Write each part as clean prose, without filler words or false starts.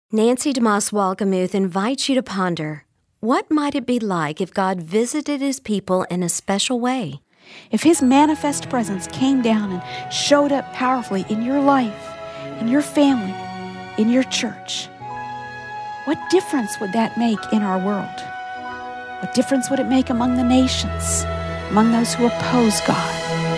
Nancy DeMoss Walgemuth invites you to ponder, what might it be like if God visited His people in a special way? If His manifest presence came down and showed up powerfully in your life, in your family, in your church, what difference would that make in our world? What difference would it make among the nations, among those who oppose God?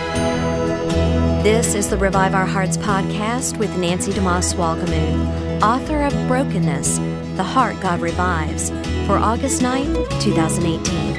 This is the Revive Our Hearts podcast with Nancy DeMoss Walgemuth, author of Brokenness, The Heart God Revives, for August 9th, 2018.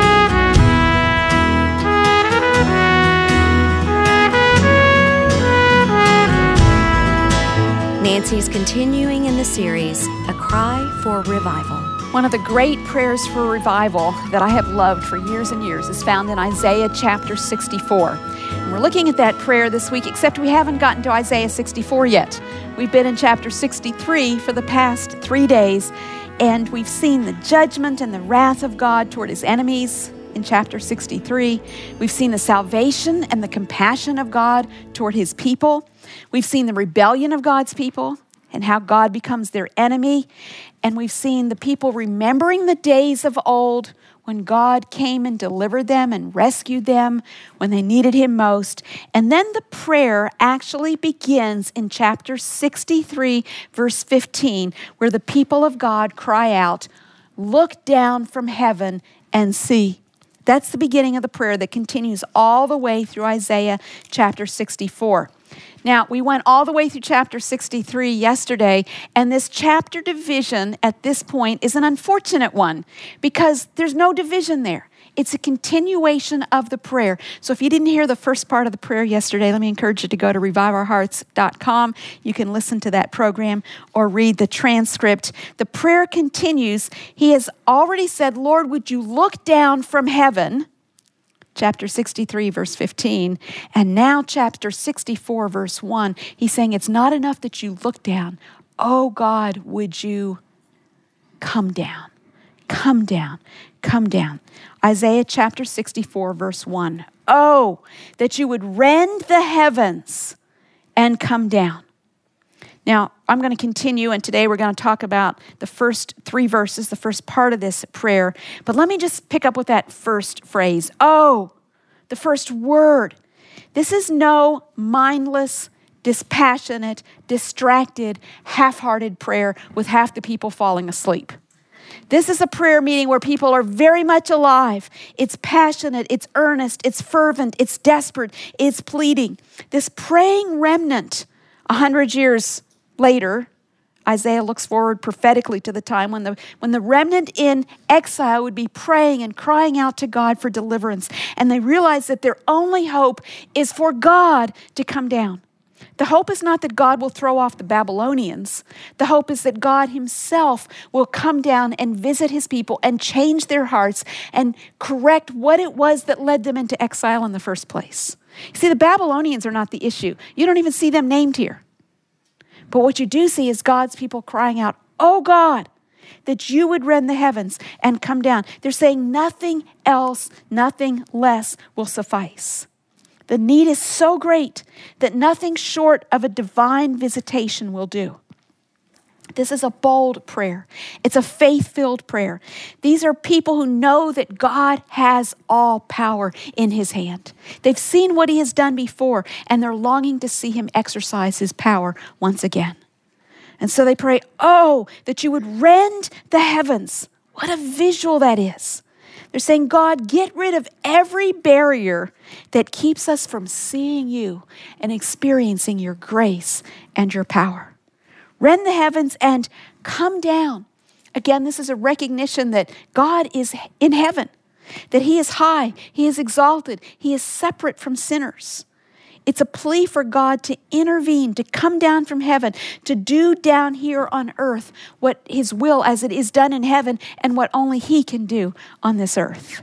Nancy's continuing in the series, A Cry for Revival. One of the great prayers for revival that I have loved for years and years is found in Isaiah chapter 64. And we're looking at that prayer this week, except we haven't gotten to Isaiah 64 yet. We've been in chapter 63 for the past 3 days, and we've seen the judgment and the wrath of God toward His enemies in chapter 63. We've seen the salvation and the compassion of God toward His people. We've seen the rebellion of God's people and how God becomes their enemy. And we've seen the people remembering the days of old when God came and delivered them and rescued them when they needed Him most. And then the prayer actually begins in chapter 63, verse 15, where the people of God cry out, "Look down from heaven and see." That's the beginning of the prayer that continues all the way through Isaiah chapter 64. Now, we went all the way through chapter 63 yesterday, and this chapter division at this point is an unfortunate one because there's no division there. It's a continuation of the prayer. So if you didn't hear the first part of the prayer yesterday, let me encourage you to go to reviveourhearts.com. You can listen to that program or read the transcript. The prayer continues. He has already said, "Lord, would you look down from heaven?" Chapter 63, verse 15. And now chapter 64, verse 1. He's saying it's not enough that you look down. Oh God, would you come down? Come down. Come down. Isaiah chapter 64, verse 1. Oh, that you would rend the heavens and come down. Now, I'm going to continue, and today we're going to talk about the first 3 verses, the first part of this prayer. But let me just pick up with that first phrase. Oh, the first word. This is no mindless, dispassionate, distracted, half-hearted prayer with half the people falling asleep. This is a prayer meeting where people are very much alive. It's passionate, it's earnest, it's fervent, it's desperate, it's pleading. This praying remnant, 100 years later, Isaiah looks forward prophetically to the time when the remnant in exile would be praying and crying out to God for deliverance. And they realize that their only hope is for God to come down. The hope is not that God will throw off the Babylonians. The hope is that God Himself will come down and visit His people and change their hearts and correct what it was that led them into exile in the first place. You see, the Babylonians are not the issue. You don't even see them named here. But what you do see is God's people crying out, "Oh God, that you would rend the heavens and come down." They're saying nothing else, nothing less will suffice. The need is so great that nothing short of a divine visitation will do. This is a bold prayer. It's a faith-filled prayer. These are people who know that God has all power in His hand. They've seen what He has done before, and they're longing to see Him exercise His power once again. And so they pray, "Oh, that you would rend the heavens." What a visual that is. They're saying, "God, get rid of every barrier that keeps us from seeing you and experiencing your grace and your power. Rend the heavens and come down." Again, this is a recognition that God is in heaven, that He is high, He is exalted, He is separate from sinners. It's a plea for God to intervene, to come down from heaven, to do down here on earth what His will as it is done in heaven and what only He can do on this earth.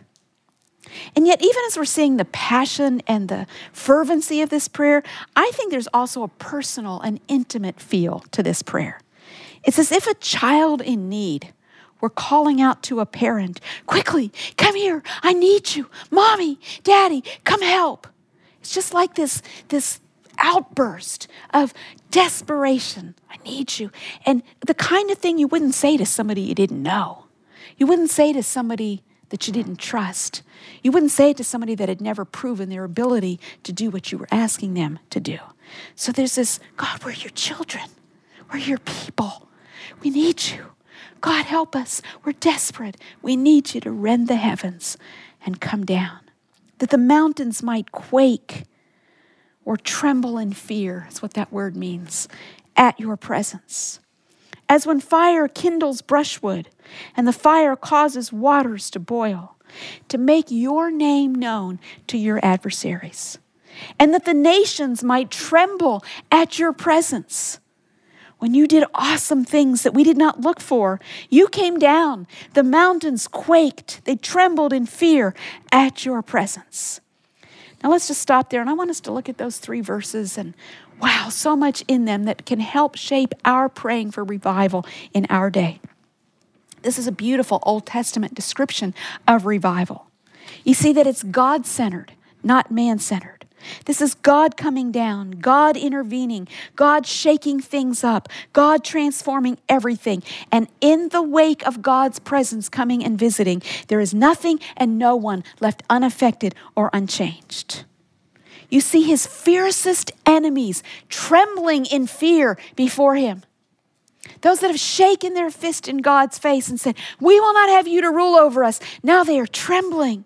And yet, even as we're seeing the passion and the fervency of this prayer, I think there's also a personal and intimate feel to this prayer. It's as if a child in need were calling out to a parent, "Quickly, come here, I need you. Mommy, Daddy, come help." It's just like this outburst of desperation. I need you. And the kind of thing you wouldn't say to somebody you didn't know. You wouldn't say to somebody that you didn't trust. You wouldn't say it to somebody that had never proven their ability to do what you were asking them to do. So there's this, God, we're your children. We're your people. We need you. God, help us. We're desperate. We need you to rend the heavens and come down, that the mountains might quake or tremble in fear. That's what that word means, at your presence. As when fire kindles brushwood and the fire causes waters to boil, to make your name known to your adversaries, and that the nations might tremble at your presence. When you did awesome things that we did not look for, you came down. The mountains quaked. They trembled in fear at your presence. Now let's just stop there. And I want us to look at those 3 verses. And wow, so much in them that can help shape our praying for revival in our day. This is a beautiful Old Testament description of revival. You see that it's God-centered, not man-centered. This is God coming down, God intervening, God shaking things up, God transforming everything. And in the wake of God's presence coming and visiting, there is nothing and no one left unaffected or unchanged. You see his fiercest enemies trembling in fear before him. Those that have shaken their fist in God's face and said, we will not have you to rule over us. Now they are trembling.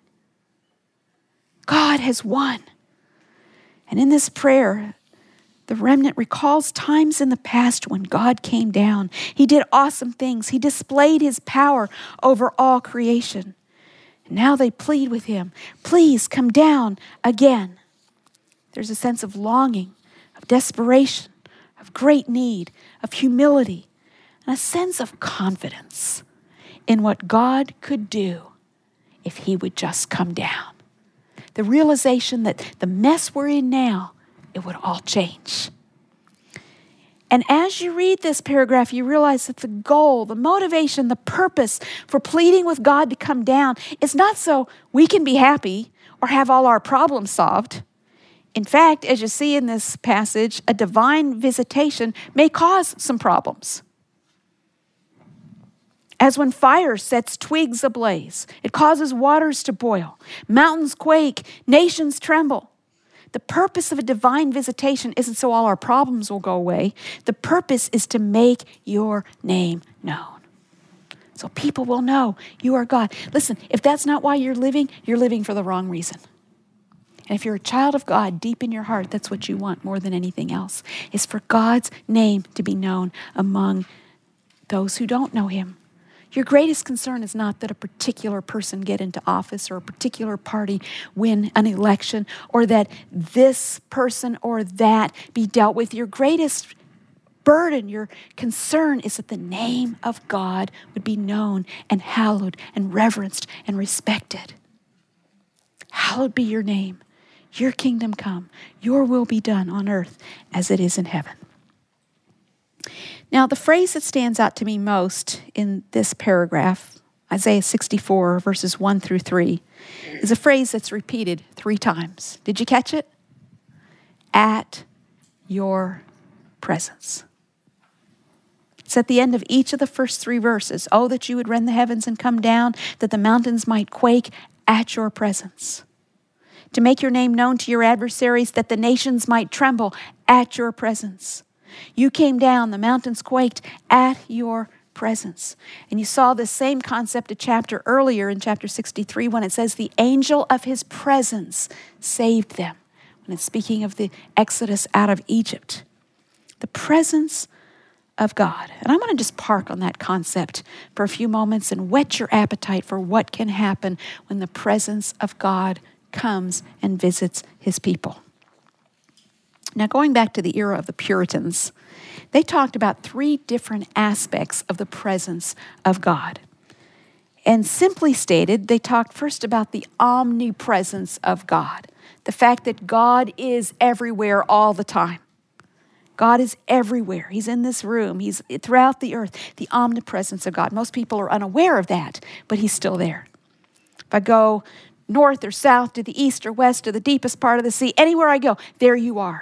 God has won. And in this prayer, the remnant recalls times in the past when God came down. He did awesome things. He displayed his power over all creation. And now they plead with him, please come down again. There's a sense of longing, of desperation, of great need, of humility, and a sense of confidence in what God could do if he would just come down. The realization that the mess we're in now, it would all change. And as you read this paragraph, you realize that the goal, the motivation, the purpose for pleading with God to come down is not so we can be happy or have all our problems solved. In fact, as you see in this passage, a divine visitation may cause some problems. As when fire sets twigs ablaze, it causes waters to boil, mountains quake, nations tremble. The purpose of a divine visitation isn't so all our problems will go away. The purpose is to make your name known. So people will know you are God. Listen, if that's not why you're living for the wrong reason. And if you're a child of God, deep in your heart, that's what you want more than anything else, is for God's name to be known among those who don't know him. Your greatest concern is not that a particular person get into office or a particular party win an election or that this person or that be dealt with. Your greatest burden, your concern is that the name of God would be known and hallowed and reverenced and respected. Hallowed be your name. Your kingdom come. Your will be done on earth as it is in heaven. Now, the phrase that stands out to me most in this paragraph, Isaiah 64, verses 1 through 3, is a phrase that's repeated 3 times. Did you catch it? At your presence. It's at the end of each of the first 3 verses. Oh, that you would rend the heavens and come down, that the mountains might quake at your presence. To make your name known to your adversaries, that the nations might tremble at your presence. You came down, the mountains quaked at your presence. And you saw this same concept a chapter earlier in chapter 63 when it says the angel of his presence saved them. When it's speaking of the exodus out of Egypt. The presence of God. And I'm going to just park on that concept for a few moments and whet your appetite for what can happen when the presence of God comes and visits his people. Now, going back to the era of the Puritans, they talked about 3 different aspects of the presence of God. And simply stated, they talked first about the omnipresence of God, the fact that God is everywhere all the time. God is everywhere. He's in this room. He's throughout the earth, the omnipresence of God. Most people are unaware of that, but he's still there. If I go north or south to the east or west to the deepest part of the sea, anywhere I go, there you are.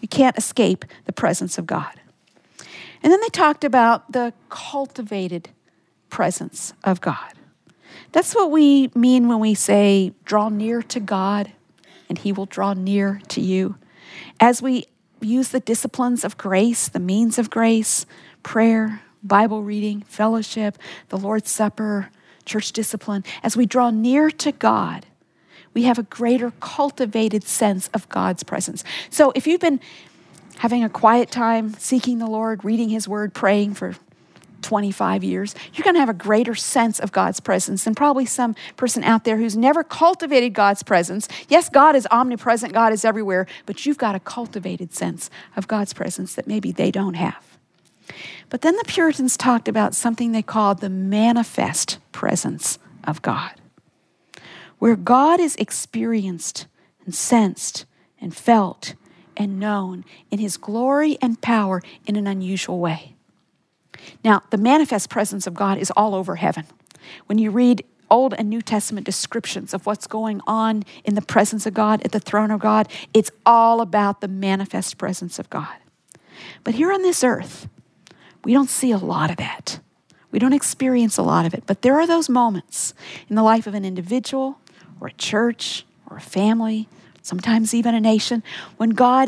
You can't escape the presence of God. And then they talked about the cultivated presence of God. That's what we mean when we say, draw near to God, and he will draw near to you. As we use the disciplines of grace, the means of grace, prayer, Bible reading, fellowship, the Lord's Supper, church discipline, as we draw near to God, we have a greater cultivated sense of God's presence. So if you've been having a quiet time, seeking the Lord, reading his word, praying for 25 years, you're going to have a greater sense of God's presence than probably some person out there who's never cultivated God's presence. Yes, God is omnipresent, God is everywhere, but you've got a cultivated sense of God's presence that maybe they don't have. But then the Puritans talked about something they called the manifest presence of God, where God is experienced and sensed and felt and known in his glory and power in an unusual way. Now, the manifest presence of God is all over heaven. When you read Old and New Testament descriptions of what's going on in the presence of God, at the throne of God, it's all about the manifest presence of God. But here on this earth, we don't see a lot of that. We don't experience a lot of it. But there are those moments in the life of an individual or a church or a family, sometimes even a nation, when God,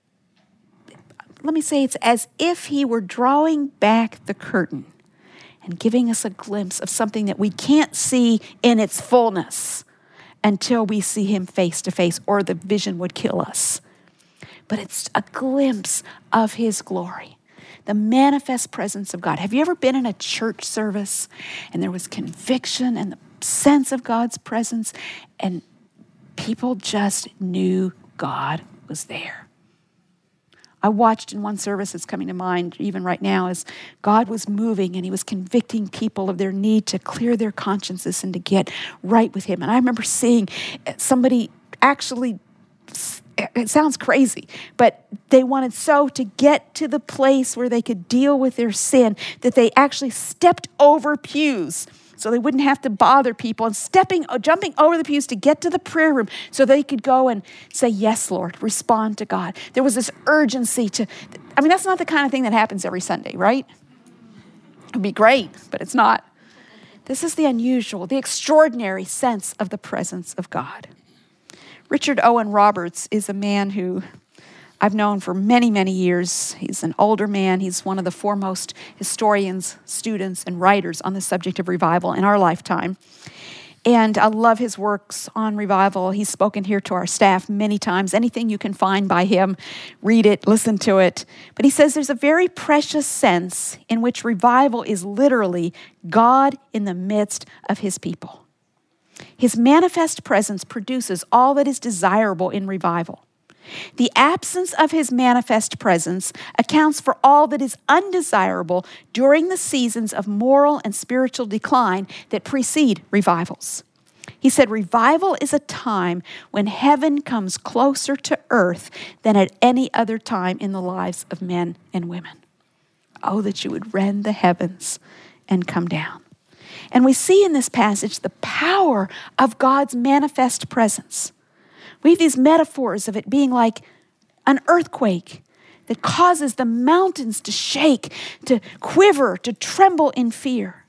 let me say, it's as if he were drawing back the curtain and giving us a glimpse of something that we can't see in its fullness until we see him face to face, or the vision would kill us. But it's a glimpse of his glory, the manifest presence of God. Have you ever been in a church service and there was conviction and the sense of God's presence and people just knew God was there? I watched in one service that's coming to mind even right now as God was moving and he was convicting people of their need to clear their consciences and to get right with him. And I remember seeing somebody actually, it sounds crazy, but they wanted so to get to the place where they could deal with their sin that they actually stepped over pews so they wouldn't have to bother people, and jumping over the pews to get to the prayer room so they could go and say, yes, Lord, respond to God. There was this urgency that's not the kind of thing that happens every Sunday, right? It'd be great, but it's not. This is the unusual, the extraordinary sense of the presence of God. Richard Owen Roberts is a man who I've known for many, many years. He's an older man. He's one of the foremost historians, students, and writers on the subject of revival in our lifetime. And I love his works on revival. He's spoken here to our staff many times. Anything you can find by him, read it, listen to it. But he says there's a very precious sense in which revival is literally God in the midst of his people. His manifest presence produces all that is desirable in revival. The absence of his manifest presence accounts for all that is undesirable during the seasons of moral and spiritual decline that precede revivals. He said, revival is a time when heaven comes closer to earth than at any other time in the lives of men and women. Oh, that you would rend the heavens and come down. And we see in this passage the power of God's manifest presence. We have these metaphors of it being like an earthquake that causes the mountains to shake, to quiver, to tremble in fear.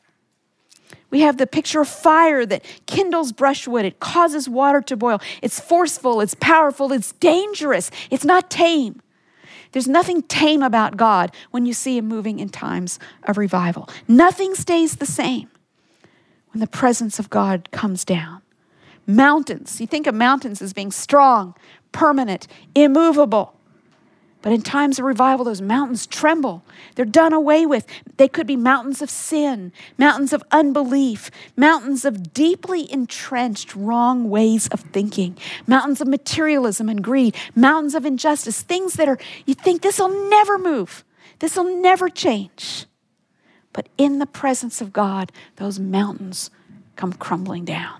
We have the picture of fire that kindles brushwood. It causes water to boil. It's forceful, it's powerful, it's dangerous. It's not tame. There's nothing tame about God when you see him moving in times of revival. Nothing stays the same when the presence of God comes down. Mountains, you think of mountains as being strong, permanent, immovable. But in times of revival, those mountains tremble. They're done away with. They could be mountains of sin, mountains of unbelief, mountains of deeply entrenched wrong ways of thinking, mountains of materialism and greed, mountains of injustice, things that you think this will never move, this will never change. But in the presence of God, those mountains come crumbling down.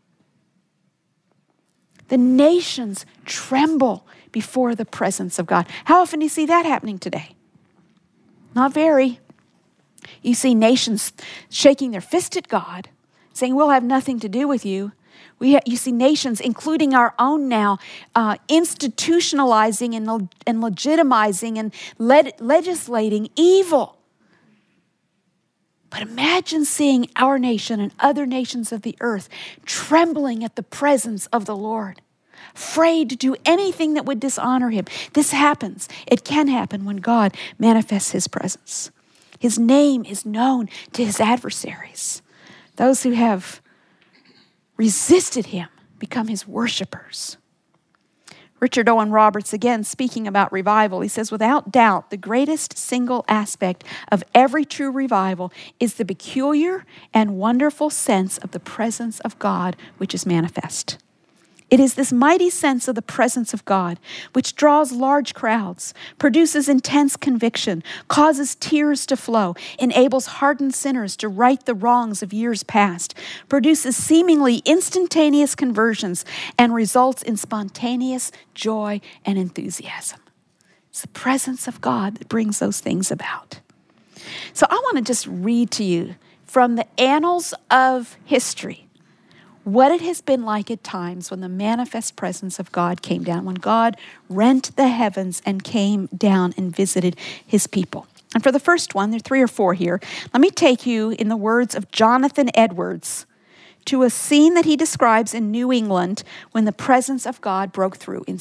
The nations tremble before the presence of God. How often do you see that happening today? Not very. You see nations shaking their fist at God, saying, we'll have nothing to do with you. You see nations, including our own now, institutionalizing and legitimizing and legislating evil. But imagine seeing our nation and other nations of the earth trembling at the presence of the Lord, afraid to do anything that would dishonor him. This happens. It can happen when God manifests his presence. His name is known to his adversaries. Those who have resisted him become his worshipers. Richard Owen Roberts, again, speaking about revival, he says, without doubt, the greatest single aspect of every true revival is the peculiar and wonderful sense of the presence of God which is manifest. It is this mighty sense of the presence of God which draws large crowds, produces intense conviction, causes tears to flow, enables hardened sinners to right the wrongs of years past, produces seemingly instantaneous conversions, and results in spontaneous joy and enthusiasm. It's the presence of God that brings those things about. So I want to just read to you from the annals of history what it has been like at times when the manifest presence of God came down, when God rent the heavens and came down and visited his people. And for the first one, there are 3 or 4 here. Let me take you, in the words of Jonathan Edwards, to a scene that he describes in New England when the presence of God broke through in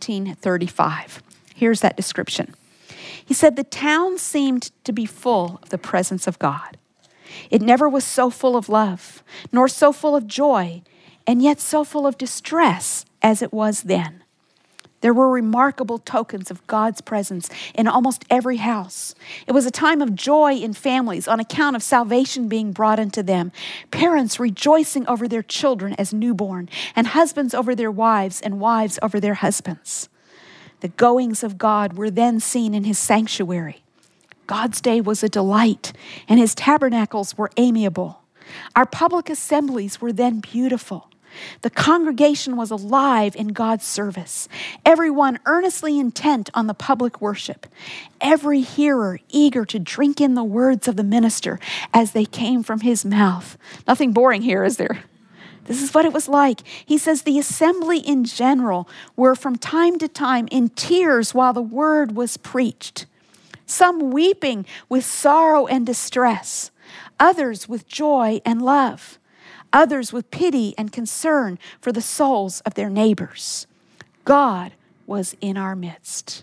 1735. Here's that description. He said, the town seemed to be full of the presence of God. It never was so full of love, nor so full of joy, and yet so full of distress as it was then. There were remarkable tokens of God's presence in almost every house. It was a time of joy in families on account of salvation being brought into them, parents rejoicing over their children as newborn, and husbands over their wives and wives over their husbands. The goings of God were then seen in his sanctuary. God's day was a delight, and his tabernacles were amiable. Our public assemblies were then beautiful. The congregation was alive in God's service, everyone earnestly intent on the public worship, every hearer eager to drink in the words of the minister as they came from his mouth. Nothing boring here, is there? This is what it was like. He says the assembly in general were from time to time in tears while the word was preached. Some weeping with sorrow and distress, others with joy and love, others with pity and concern for the souls of their neighbors. God was in our midst.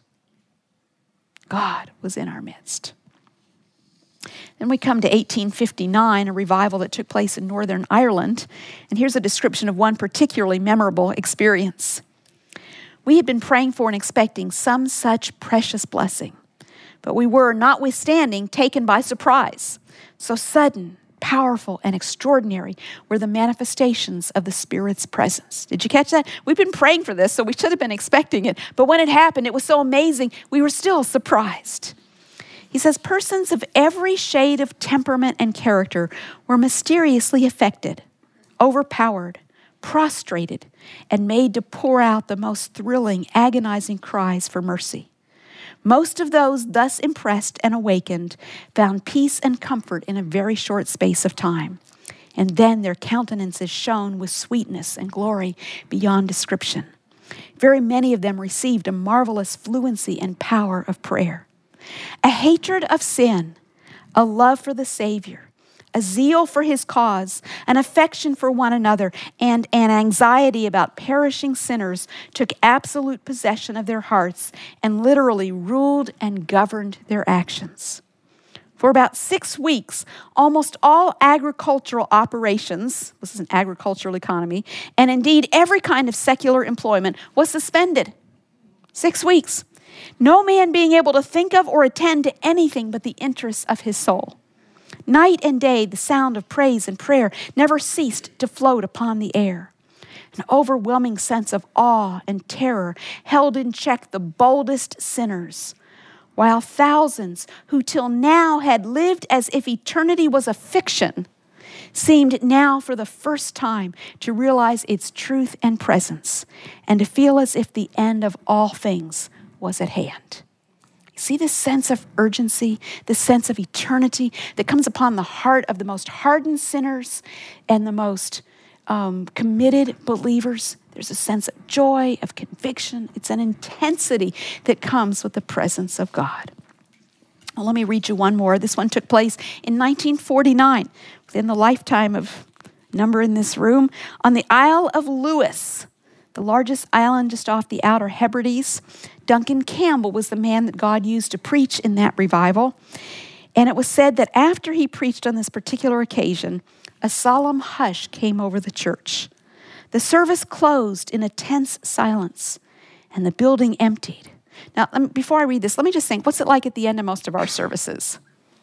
God was in our midst. Then we come to 1859, a revival that took place in Northern Ireland. And here's a description of one particularly memorable experience. We had been praying for and expecting some such precious blessing, but we were, notwithstanding, taken by surprise. So sudden, powerful, and extraordinary were the manifestations of the Spirit's presence. Did you catch that? We've been praying for this, so we should have been expecting it. But when it happened, it was so amazing, we were still surprised. He says, persons of every shade of temperament and character were mysteriously affected, overpowered, prostrated, and made to pour out the most thrilling, agonizing cries for mercy. Most of those thus impressed and awakened found peace and comfort in a very short space of time. And then their countenances shone with sweetness and glory beyond description. Very many of them received a marvelous fluency and power of prayer. A hatred of sin, a love for the Savior, a zeal for his cause, an affection for one another, and an anxiety about perishing sinners took absolute possession of their hearts and literally ruled and governed their actions. For about 6 weeks, almost all agricultural operations, this is an agricultural economy, and indeed every kind of secular employment was suspended. 6 weeks. No man being able to think of or attend to anything but the interests of his soul. Night and day, the sound of praise and prayer never ceased to float upon the air. An overwhelming sense of awe and terror held in check the boldest sinners, while thousands who till now had lived as if eternity was a fiction seemed now for the first time to realize its truth and presence and to feel as if the end of all things was at hand. See this sense of urgency, this sense of eternity that comes upon the heart of the most hardened sinners and the most committed believers. There's a sense of joy, of conviction. It's an intensity that comes with the presence of God. Well, let me read you one more. This one took place in 1949, within the lifetime of a number in this room, on the Isle of Lewis, the largest island just off the Outer Hebrides. Duncan Campbell was the man that God used to preach in that revival. And it was said that after he preached on this particular occasion, a solemn hush came over the church. The service closed in a tense silence, and the building emptied. Now, before I read this, let me just think, what's it like at the end of most of our services?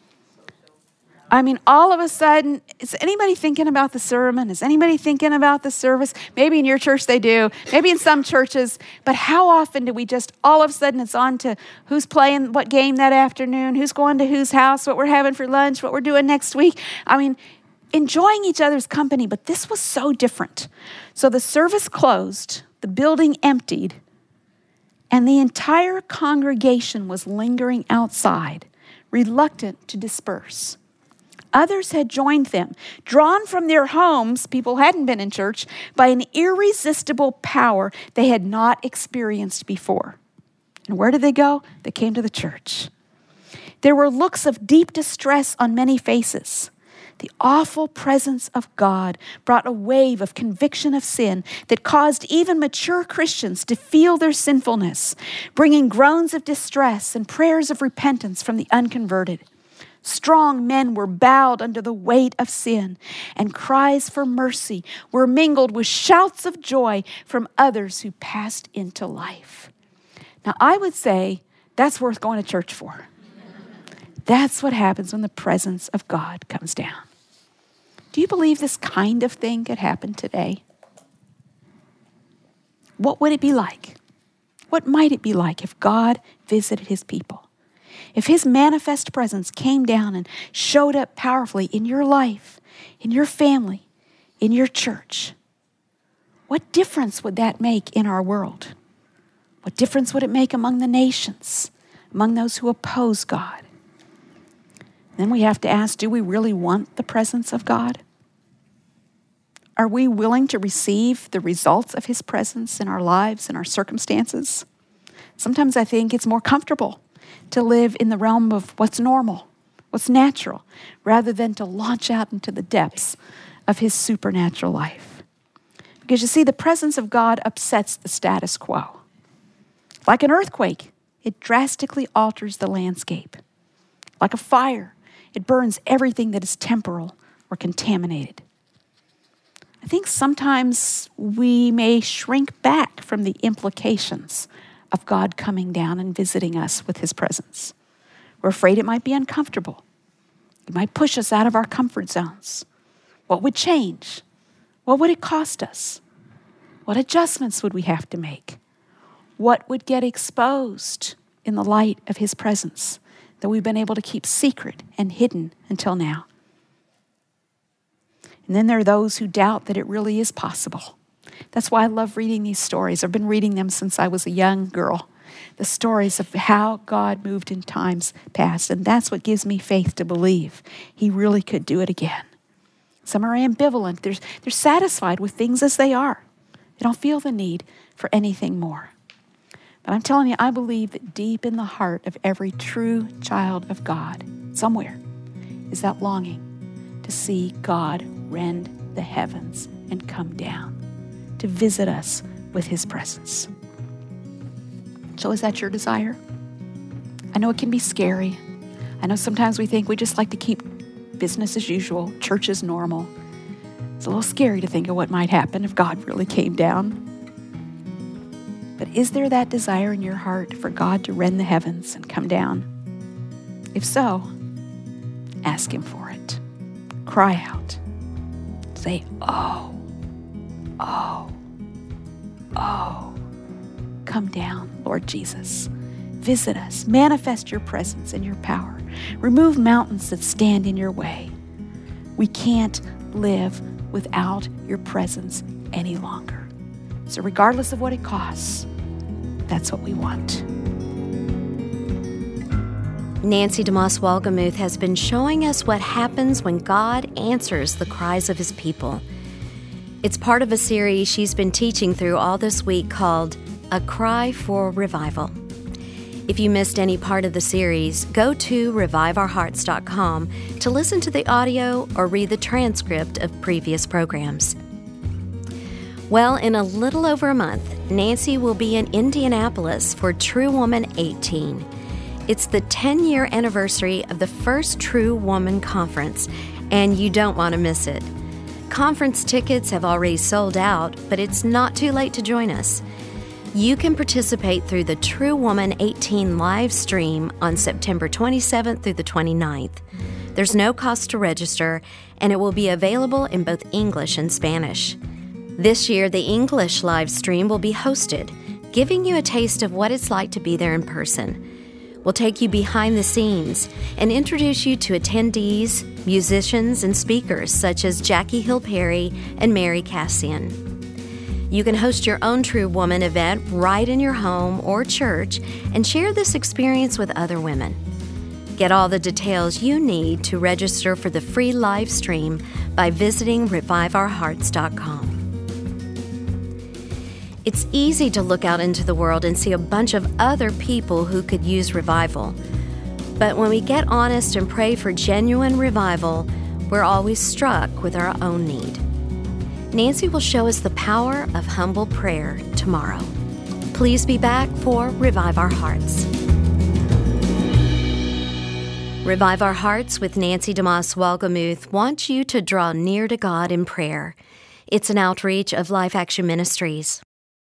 I mean, all of a sudden, is anybody thinking about the sermon? Is anybody thinking about the service? Maybe in your church they do, maybe in some churches, but how often do we just, all of a sudden it's on to who's playing what game that afternoon, who's going to whose house, what we're having for lunch, what we're doing next week? I mean, enjoying each other's company, but this was so different. So the service closed, the building emptied, and the entire congregation was lingering outside, reluctant to disperse. Others had joined them, drawn from their homes, people hadn't been in church, by an irresistible power they had not experienced before. And where did they go? They came to the church. There were looks of deep distress on many faces. The awful presence of God brought a wave of conviction of sin that caused even mature Christians to feel their sinfulness, bringing groans of distress and prayers of repentance from the unconverted. Strong men were bowed under the weight of sin, and cries for mercy were mingled with shouts of joy from others who passed into life. Now, I would say that's worth going to church for. That's what happens when the presence of God comes down. Do you believe this kind of thing could happen today? What would it be like? What might it be like if God visited his people? If his manifest presence came down and showed up powerfully in your life, in your family, in your church, what difference would that make in our world? What difference would it make among the nations, among those who oppose God? Then we have to ask, do we really want the presence of God? Are we willing to receive the results of his presence in our lives and our circumstances? Sometimes I think it's more comfortable to live in the realm of what's normal, what's natural, rather than to launch out into the depths of his supernatural life. Because you see, the presence of God upsets the status quo. Like an earthquake, it drastically alters the landscape. Like a fire, it burns everything that is temporal or contaminated. I think sometimes we may shrink back from the implications of God coming down and visiting us with his presence. We're afraid it might be uncomfortable. It might push us out of our comfort zones. What would change? What would it cost us? What adjustments would we have to make? What would get exposed in the light of his presence that we've been able to keep secret and hidden until now? And then there are those who doubt that it really is possible. That's why I love reading these stories. I've been reading them since I was a young girl. The stories of how God moved in times past. And that's what gives me faith to believe he really could do it again. Some are ambivalent. They're satisfied with things as they are. They don't feel the need for anything more. But I'm telling you, I believe that deep in the heart of every true child of God, somewhere, is that longing to see God rend the heavens and come down to visit us with his presence. So is that your desire? I know it can be scary. I know sometimes we think we just like to keep business as usual, church as normal. It's a little scary to think of what might happen if God really came down. But is there that desire in your heart for God to rend the heavens and come down? If so, ask him for it. Cry out. Say, oh, oh, oh. Come down, Lord Jesus. Visit us. Manifest your presence and your power. Remove mountains that stand in your way. We can't live without your presence any longer. So regardless of what it costs, that's what we want. Nancy DeMoss Wolgemuth has been showing us what happens when God answers the cries of his people. It's part of a series she's been teaching through all this week called A Cry for Revival. If you missed any part of the series, go to reviveourhearts.com to listen to the audio or read the transcript of previous programs. Well, in a little over a month, Nancy will be in Indianapolis for True Woman 18. It's the 10-year anniversary of the first True Woman Conference, and you don't want to miss it. Conference tickets have already sold out, but it's not too late to join us. You can participate through the True Woman 18 live stream on September 27th through the 29th. There's no cost to register, and it will be available in both English and Spanish. This year, the English live stream will be hosted, giving you a taste of what it's like to be there in person. We'll take you behind the scenes and introduce you to attendees, musicians, and speakers such as Jackie Hill Perry and Mary Cassian. You can host your own True Woman event right in your home or church and share this experience with other women. Get all the details you need to register for the free live stream by visiting reviveourhearts.com. It's easy to look out into the world and see a bunch of other people who could use revival. But when we get honest and pray for genuine revival, we're always struck with our own need. Nancy will show us the power of humble prayer tomorrow. Please be back for Revive Our Hearts. Revive Our Hearts with Nancy DeMoss Wolgemuth wants you to draw near to God in prayer. It's an outreach of Life Action Ministries.